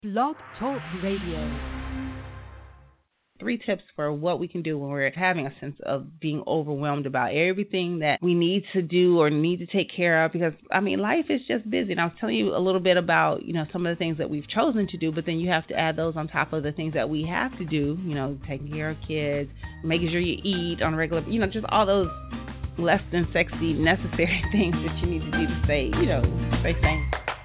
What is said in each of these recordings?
Blog Talk Radio. 3 tips for what we can do when we're having a sense of being overwhelmed about everything that we need to do or need to take care of, because life is just busy. And I was telling you a little bit about, some of the things that we've chosen to do, but then you have to add those on top of the things that we have to do, taking care of kids, making sure you eat on a regular, just all those less than sexy necessary things that you need to do to stay sane.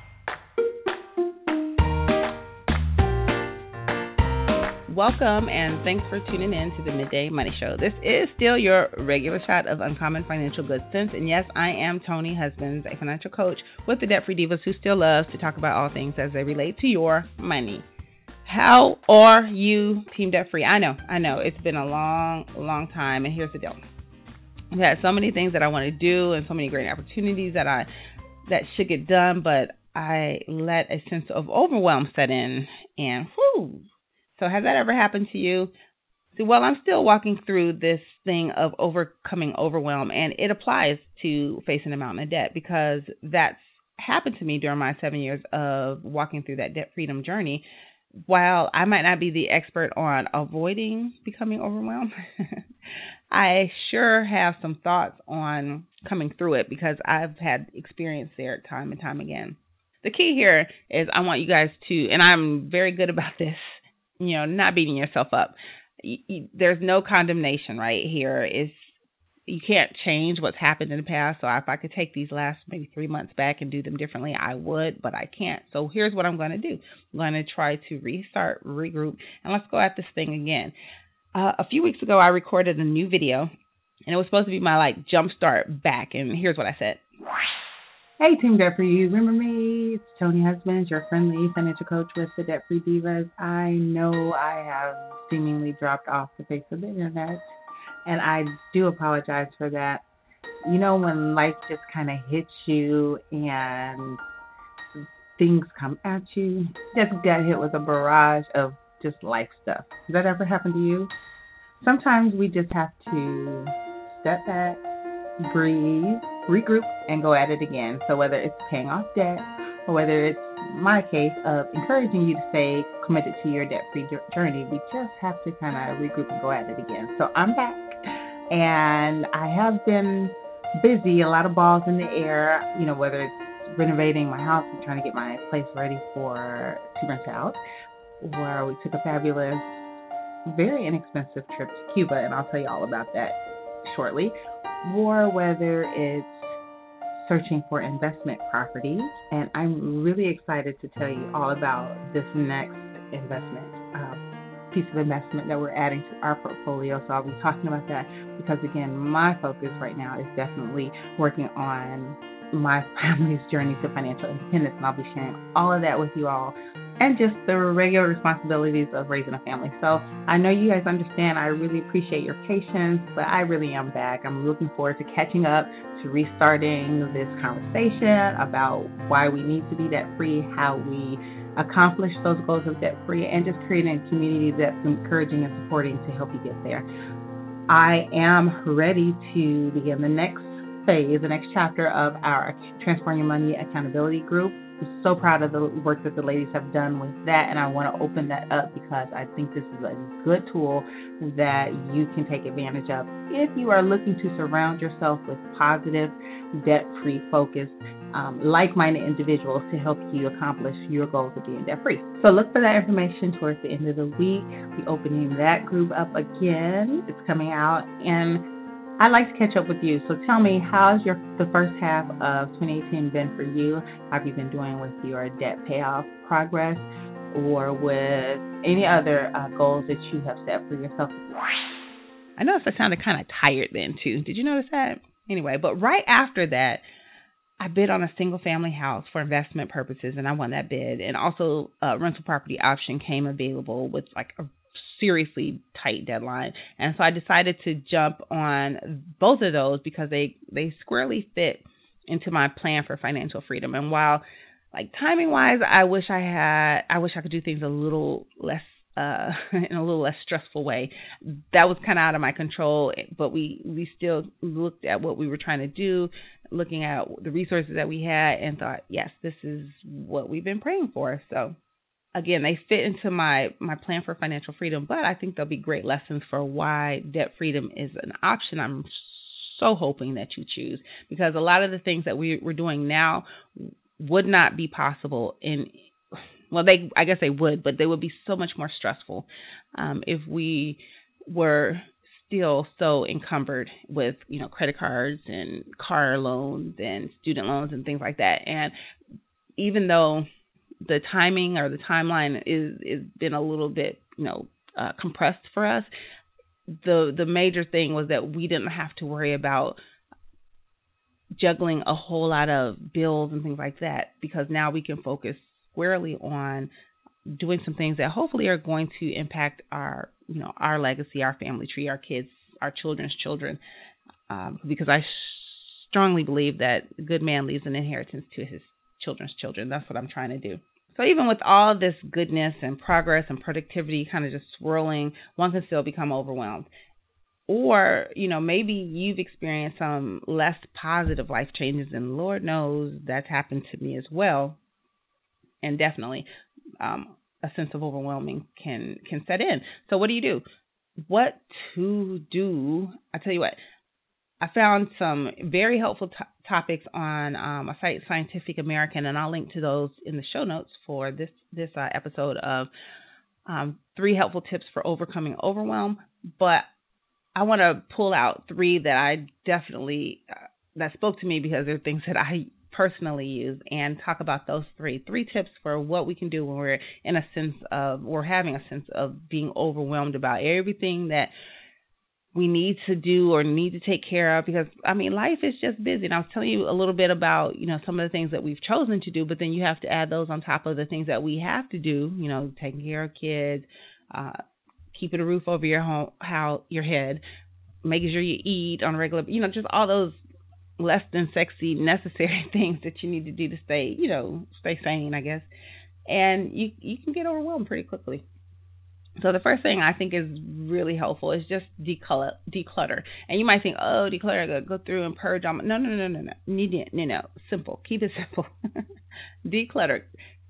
Welcome and thanks for tuning in to the Midday Money Show. This is still your regular shot of uncommon financial good sense. And yes, I am Tony Husbands, a financial coach with the Debt Free Divas who still loves to talk about all things as they relate to your money. How are you, Team Debt Free? I know. It's been a long time. And here's the deal. I've had so many things that I want to do and so many great opportunities that should get done, but I let a sense of overwhelm set in and So has that ever happened to you? Well, I'm still walking through this thing of overcoming overwhelm, and it applies to facing a mountain of debt because that's happened to me during my 7 years of walking through that debt freedom journey. While I might not be the expert on avoiding becoming overwhelmed, I sure have some thoughts on coming through it because I've had experience there time and time again. The key here is I want you guys to, and I'm very good about this, not beating yourself up. There's no condemnation right here. You can't change what's happened in the past. So if I could take these last maybe 3 months back and do them differently, I would, but I can't. So here's what I'm going to do. I'm going to try to restart, regroup, and let's go at this thing again. A few weeks ago, I recorded a new video, and it was supposed to be my jump start back. And here's what I said. Hey, Team Debt Free, remember me? It's Tony Husbands, your friendly financial coach with the Debt Free Divas. I know I have seemingly dropped off the face of the internet, and I do apologize for that. When life just kind of hits you and things come at you, just got hit with a barrage of just life stuff. Has that ever happened to you? Sometimes we just have to step back, breathe, regroup, and go at it again. So whether it's paying off debt or whether it's my case of encouraging you to stay committed to your debt-free journey, we just have to kind of regroup and go at it again. So I'm back, and I have been busy, a lot of balls in the air, whether it's renovating my house and trying to get my place ready to rent out, or we took a fabulous, very inexpensive trip to Cuba, and I'll tell you all about that shortly, or whether it's searching for investment properties. And I'm really excited to tell you all about this next investment piece of investment that we're adding to our portfolio. So I'll be talking about that because, again, my focus right now is definitely working on my family's journey to financial independence, and I'll be sharing all of that with you all, and just the regular responsibilities of raising a family. So I know you guys understand. I really appreciate your patience, but I really am back. I'm looking forward to catching up, to restarting this conversation about why we need to be debt-free, how we accomplish those goals of debt-free, and just creating a community that's encouraging and supporting to help you get there. I am ready to begin the next phase, the next chapter of our Transform Your Money Accountability Group. I'm so proud of the work that the ladies have done with that, and I want to open that up because I think this is a good tool that you can take advantage of if you are looking to surround yourself with positive, debt-free, focused, like-minded individuals to help you accomplish your goals of being debt-free. So look for that information towards the end of the week. We're opening that group up again. It's coming out, and I'd like to catch up with you. So tell me, how's the first half of 2018 been for you? How have you been doing with your debt payoff progress or with any other goals that you have set for yourself? I noticed I sounded kind of tired then too. Did you notice that? Anyway, but right after that, I bid on a single family house for investment purposes, and I won that bid. And also a rental property option came available with a seriously tight deadline. And so I decided to jump on both of those because they squarely fit into my plan for financial freedom. And while timing wise, I wish I could do things a little less in a little less stressful way. That was kind of out of my control, but we still looked at what we were trying to do, looking at the resources that we had, and thought, yes, this is what we've been praying for. So again, they fit into my plan for financial freedom, but I think they'll be great lessons for why debt freedom is an option I'm so hoping that you choose, because a lot of the things that we're doing now would not be possible I guess they would, but they would be so much more stressful if we were still so encumbered with, credit cards and car loans and student loans and things like that. And even though the timing or the timeline is been a little bit, compressed for us, the major thing was that we didn't have to worry about juggling a whole lot of bills and things like that, because now we can focus squarely on doing some things that hopefully are going to impact our legacy, our family tree, our kids, our children's children, because I strongly believe that a good man leaves an inheritance to his children's children. That's what I'm trying to do. So even with all this goodness and progress and productivity kind of just swirling, one can still become overwhelmed. Or, maybe you've experienced some less positive life changes, and Lord knows that's happened to me as well. And definitely a sense of overwhelming can set in. So what do you do? What to do? I tell you what, I found some very helpful topics on a site, Scientific American, and I'll link to those in the show notes for this episode of 3 helpful tips for overcoming overwhelm. But I want to pull out 3 that I definitely that spoke to me, because they're things that I personally use, and talk about those 3 tips for what we can do when we're having a sense of being overwhelmed about everything that we need to do or need to take care of, because life is just busy. And I was telling you a little bit about, some of the things that we've chosen to do, but then you have to add those on top of the things that we have to do, taking care of kids, keeping a roof over your head, making sure you eat on a regular, just all those less than sexy necessary things that you need to do to stay sane, I guess. And you can get overwhelmed pretty quickly. So the first thing I think is really helpful is just declutter. And you might think, oh, declutter, go through and purge. No. Simple. Keep it simple. Declutter.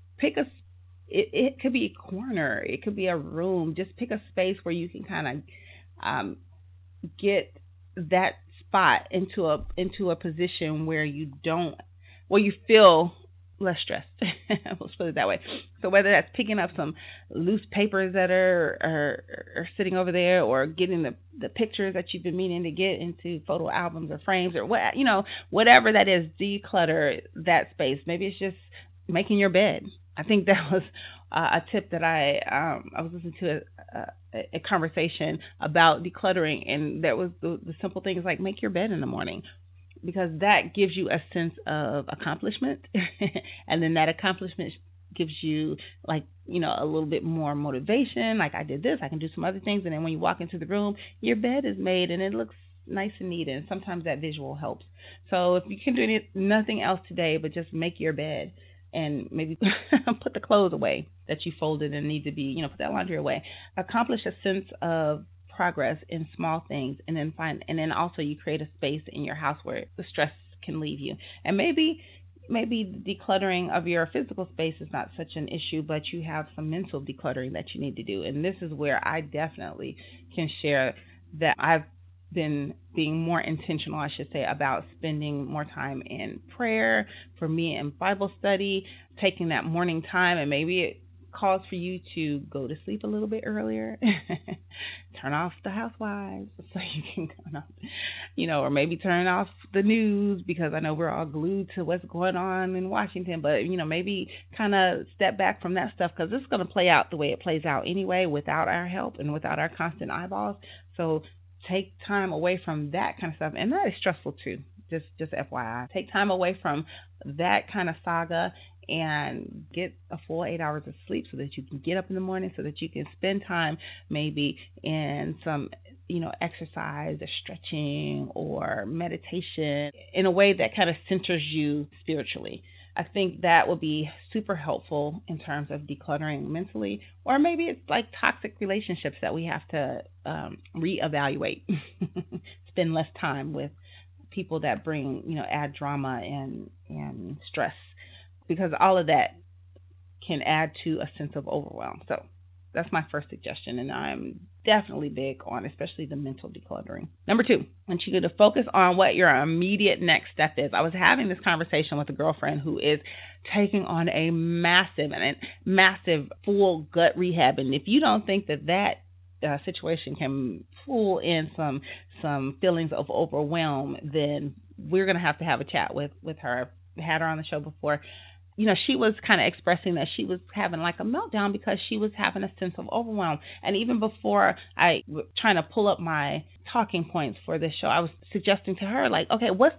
It could be a corner. It could be a room. Just pick a space where you can kind of get that spot into a position where you feel less stressed. Let's put it that way. So whether that's picking up some loose papers that are sitting over there, or getting the pictures that you've been meaning to get into photo albums or frames, or whatever that is, declutter that space. Maybe it's just making your bed. I think that was a tip that I was listening to a conversation about decluttering, and that was the simple things like make your bed in the morning, because that gives you a sense of accomplishment, and then that accomplishment gives you a little bit more motivation. Like, I did this, I can do some other things, and then when you walk into the room, your bed is made and it looks nice and neat, and sometimes that visual helps. So if you can do nothing else today but just make your bed, and maybe put the clothes away that you folded and need to be, put that laundry away. Accomplish a sense of progress in small things, and then also you create a space in your house where the stress can leave you. And maybe the decluttering of your physical space is not such an issue, but you have some mental decluttering that you need to do. And this is where I definitely can share that I've been being more intentional, I should say, about spending more time in prayer, for me in Bible study, taking that morning time. And maybe it calls for you to go to sleep a little bit earlier, turn off the housewives so you can kind of, or maybe turn off the news, because I know we're all glued to what's going on in Washington, but, maybe kind of step back from that stuff, because it's going to play out the way it plays out anyway, without our help and without our constant eyeballs. So take time away from that kind of stuff. And that is stressful too. Just FYI. Take time away from that kind of saga and get a full 8 hours of sleep, so that you can get up in the morning, so that you can spend time maybe in some, exercise or stretching or meditation in a way that kind of centers you spiritually. I think that will be super helpful in terms of decluttering mentally. Or maybe it's like toxic relationships that we have to reevaluate. Spend less time with people that bring, add drama and stress, because all of that can add to a sense of overwhelm. So that's my first suggestion, and I'm definitely big on especially the mental decluttering. Number 2, I want you to focus on what your immediate next step is. I was having this conversation with a girlfriend who is taking on a massive full gut rehab, and if you don't think that situation can pull in some feelings of overwhelm, then we're going to have a chat with her. I had her on the show before. She was kind of expressing that she was having like a meltdown because she was having a sense of overwhelm. And even before I was trying to pull up my talking points for this show, I was suggesting to her, like, okay, what's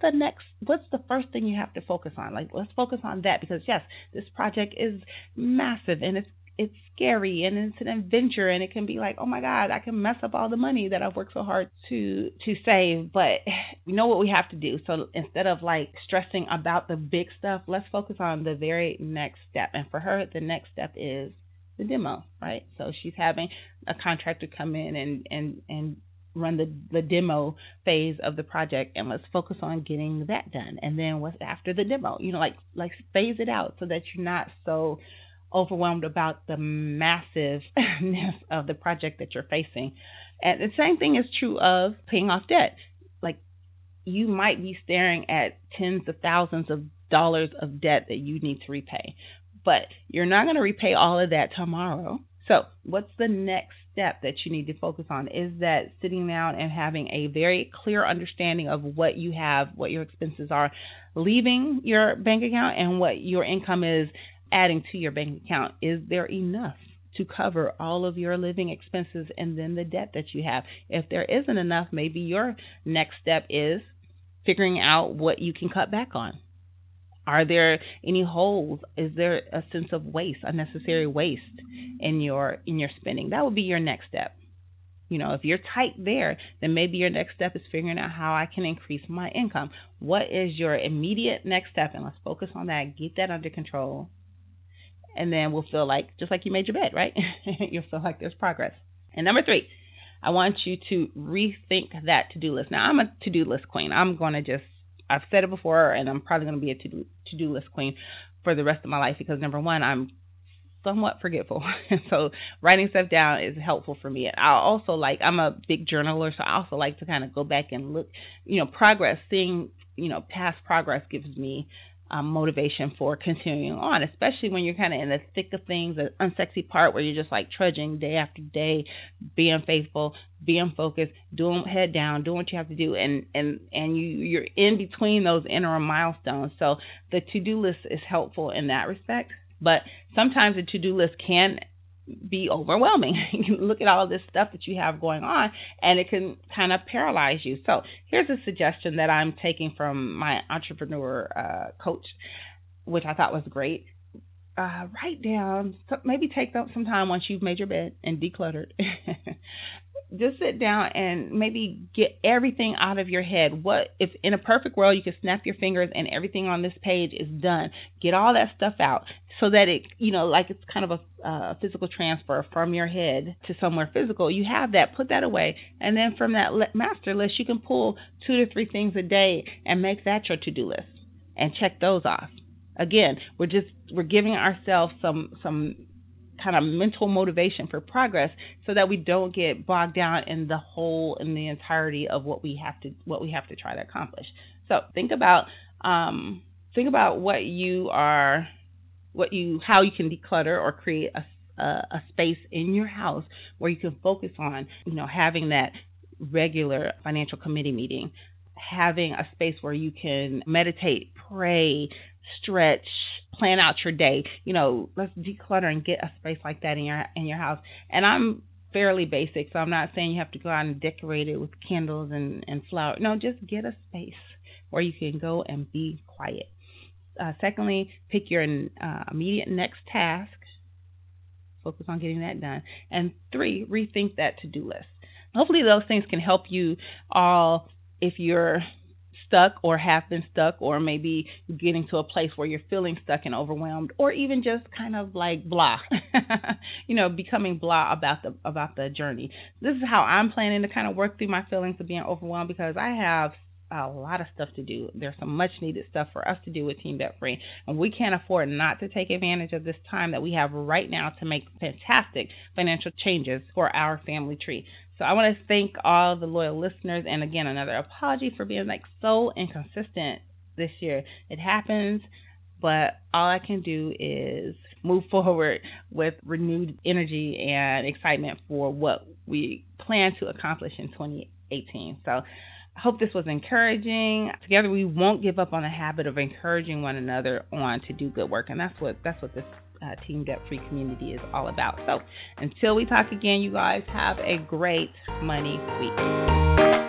the first thing you have to focus on? Like, let's focus on that, because yes, this project is massive and it's scary and it's an adventure, and it can be like, oh my God, I can mess up all the money that I've worked so hard to save. But you know what we have to do. So instead of like stressing about the big stuff, let's focus on the very next step. And for her, the next step is the demo, right? So she's having a contractor come in and run the demo phase of the project, and let's focus on getting that done. And then what's after the demo? Like phase it out so that you're not so overwhelmed about the massiveness of the project that you're facing. And the same thing is true of paying off debt. Like, you might be staring at tens of thousands of dollars of debt that you need to repay, but you're not going to repay all of that tomorrow. So what's the next step that you need to focus on? Is that sitting down and having a very clear understanding of what you have, what your expenses are leaving your bank account, and what your income is adding to your bank account. Is there enough to cover all of your living expenses and then the debt that you have? If there isn't enough, maybe your next step is figuring out what you can cut back on. Are there any holes? Is there a sense of waste, unnecessary waste in your spending? That would be your next step. If you're tight there, then maybe your next step is figuring out how I can increase my income. What is your immediate next step? And let's focus on that. Get that under control. And then we'll feel like, just like you made your bed, right? You'll feel like there's progress. And number 3, I want you to rethink that to-do list. Now, I'm a to-do list queen. I've said it before, and I'm probably going to be a to-do list queen for the rest of my life, because number 1, I'm somewhat forgetful. So writing stuff down is helpful for me. I'm a big journaler, so I also like to kind of go back and look, progress, seeing, past progress gives me motivation for continuing on, especially when you're kind of in the thick of things, the unsexy part where you're just like trudging day after day, being faithful, being focused, doing head down, doing what you have to do, and you're in between those interim milestones. So the to-do list is helpful in that respect, but sometimes the to-do list can be overwhelming. You look at all of this stuff that you have going on, and it can kind of paralyze you. So here's a suggestion that I'm taking from my entrepreneur coach, which I thought was great. Write down, maybe take some time once you've made your bed and decluttered. Just sit down and maybe get everything out of your head. What if in a perfect world you could snap your fingers and everything on this page is done? Get all that stuff out so that it, like it's kind of a physical transfer from your head to somewhere physical. You have that, put that away, and then from that master list you can pull 2 to 3 things a day and make that your to-do list and check those off. Again, we're giving ourselves some kind of mental motivation for progress so that we don't get bogged down in the entirety of what we have to try to accomplish. So think about how you can declutter or create a space in your house where you can focus on, having that regular financial committee meeting, having a space where you can meditate, pray, stretch, plan out your day. Let's declutter and get a space like that in your house. And I'm fairly basic, so I'm not saying you have to go out and decorate it with candles and flowers. No, just get a space where you can go and be quiet. Secondly, pick your immediate next task. Focus on getting that done. And 3, rethink that to-do list. Hopefully those things can help you all if you're stuck or have been stuck, or maybe getting to a place where you're feeling stuck and overwhelmed, or even just kind of like blah, becoming blah about the journey. This is how I'm planning to kind of work through my feelings of being overwhelmed, because I have a lot of stuff to do. There's some much needed stuff for us to do with Team Debt Free, and we can't afford not to take advantage of this time that we have right now to make fantastic financial changes for our family tree. So I want to thank all the loyal listeners, and again, another apology for being so inconsistent this year. It happens, but all I can do is move forward with renewed energy and excitement for what we plan to accomplish in 2018. So I hope this was encouraging. Together, we won't give up on the habit of encouraging one another on to do good work, and that's what this Team Debt Free community is all about. So until we talk again, you guys have a great money week.